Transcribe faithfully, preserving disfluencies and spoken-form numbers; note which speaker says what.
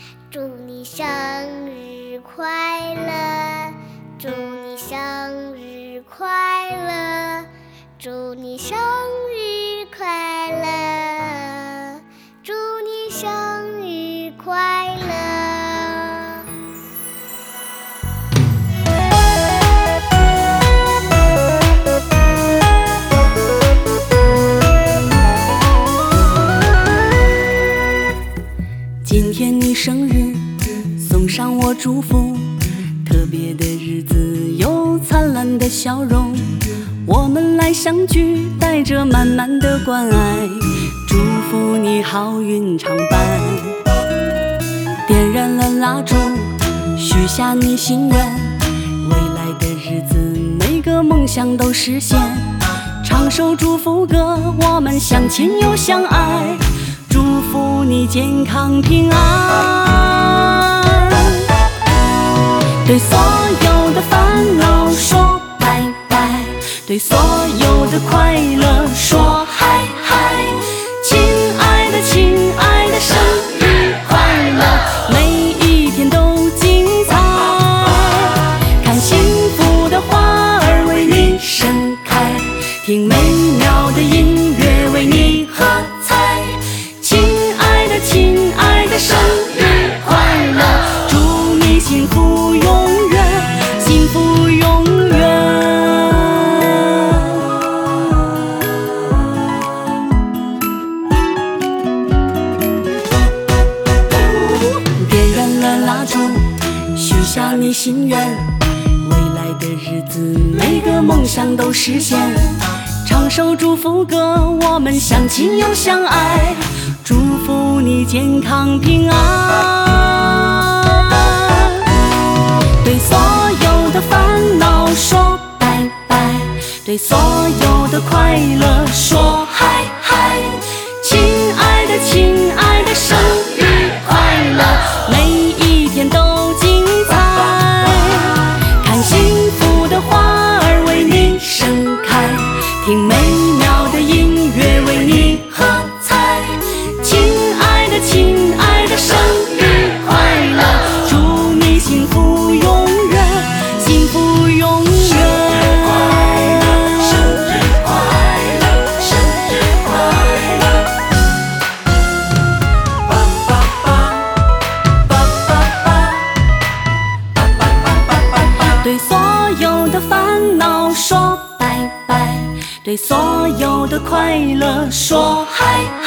Speaker 1: 祝你生日快乐，祝你生日快乐，祝你生日快乐，祝你生日快乐。
Speaker 2: 今天你生日，送上我祝福。特别的日子有灿烂的笑容，我们来相聚，带着满满的关爱，祝福你好运常伴。点燃了蜡烛，许下你心愿，未来的日子每个梦想都实现。唱首祝福歌，我们相亲又相爱，祝福你健康平安。对所有的烦恼说拜拜，对所有的快乐说嗨嗨。亲爱的亲爱的，生日快乐，每一天都精彩。看幸福的花儿为你盛开，听美妙的音乐为你喝彩。亲爱的亲爱的，生日快乐，祝你幸福永远，幸福永远。点燃了蜡烛，许下你心愿，未来的日子每个梦想都实现。唱首祝福歌，我们相亲又相爱，祝福你健康平安。对所有的烦恼说拜拜，对所有的快乐说嗨嗨。亲爱的亲爱的，生日快乐，每一天都精彩。看幸福的花儿为你盛开，听美妙的音乐为你喝彩。亲爱的亲爱的，生日快乐，祝你幸福永远，幸福永远。生日快乐，生日快乐，吧吧吧，吧吧吧，吧吧吧吧吧。对所有的烦恼说拜拜，对所有的快乐说嗨。